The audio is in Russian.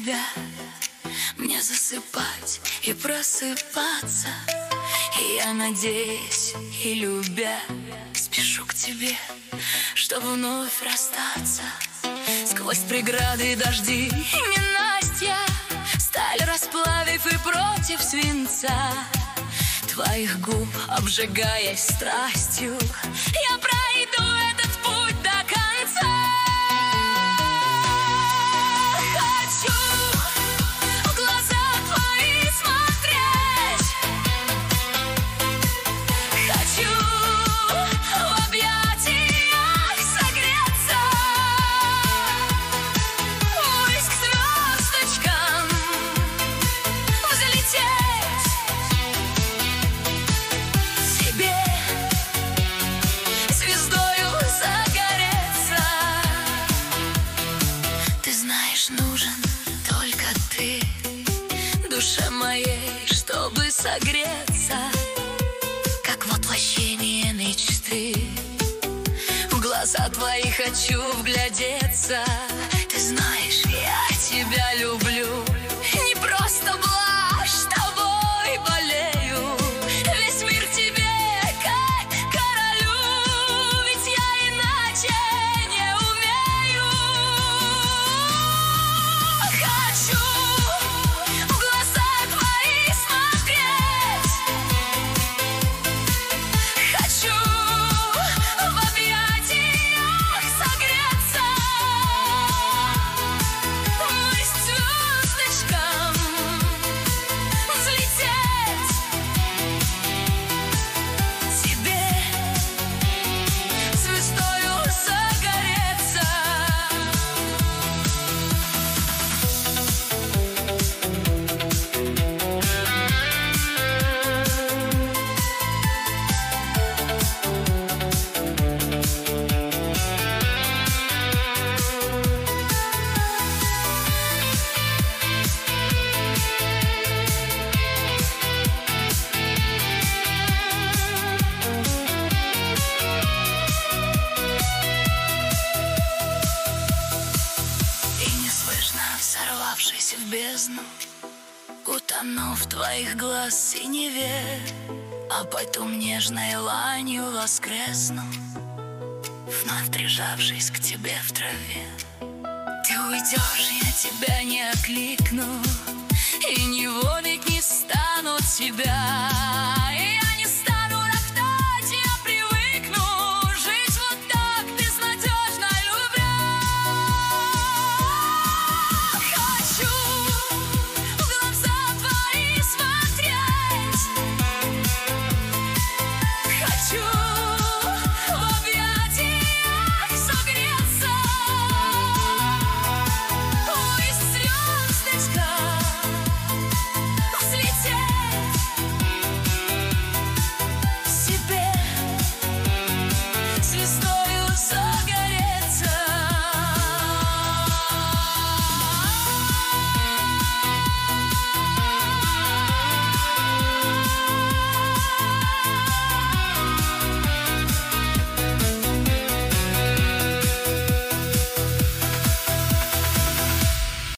тебя, мне засыпать и просыпаться. И я надеюсь и любя спешу к тебе, чтобы вновь расстаться. Сквозь преграды и дожди и ненастья, сталь расплавив и против свинца, твоих губ обжигаясь страстью, я пройду этот путь до конца. Хочу в глаза твои смотреть, хочу в объятиях согреться, ввысь к звездочкам взлететь, тебе звездою загореться. Ты знаешь, нужен только ты душе моей, чтобы согреться, как воплощение мечты. В глаза твои хочу вглядеться. Ты знаешь, я тебя люблю, не просто блажь, тобой болею. Весь мир тебе как королю, ведь я иначе не умею. Хочу в глаза твои смотреть, хочу в объятиях согреться, ввысь к звездочкам взлететь, тебе звездою загореться. И неслышно сорвавшись в бездну, утону в твоих глаз синеве, а потом нежной ланью воскресну, вновь прижавшись к тебе в траве. Ты уйдешь, я тебя не окликну, и ни вовек не стану от тебя. И я не стану роптать, я привыкну жить вот так, безнадежно любя. Хочу в глаза твои смотреть, хочу